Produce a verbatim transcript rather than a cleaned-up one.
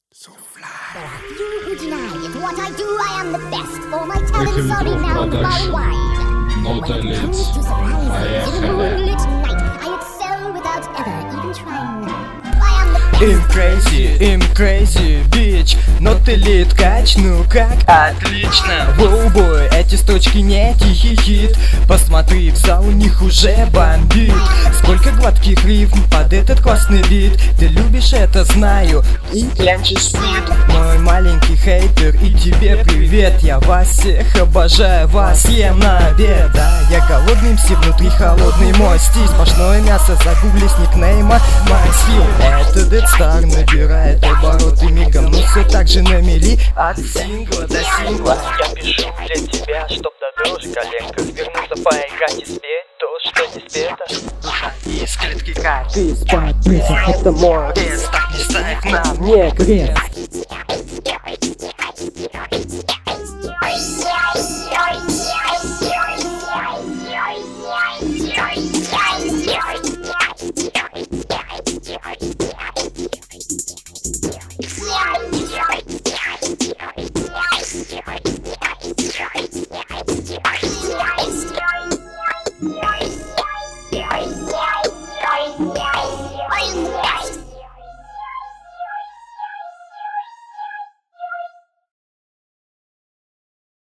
So fly. There are few who deny it. What I do, I am the best. For my talents are renowned far and wide. No When it talent. comes to surprises in a Поехали. moonlit night, I excel without ever even trying. I am the best. Им crazy, им crazy, bitch. Но ты лид кач, ну как? Отлично. Воу-бой, эти строчки не тихий хит. Посмотри, в зал у них уже бомбит. Сколько гладких рифм под этот классный бит. Ты любишь это, знаю, и клянчишь фит. Мой маленький хейтер, и тебе привет. Я вас всех обожаю, вас ем на обед. Да, я голодный мси, внутри холодный мой стиль. Сплошное мясо, загугли с никнейма Максим. Это Dead Star набирает обороты мигом, но все так же на мели от сингла до сингла. Я пишу для тебя, чтоб до дрожи коленках вернуться, поиграть и спеть то, что не спето. Душа из клетки, как ты спать, это мой крест. Так не ставь на мне крест.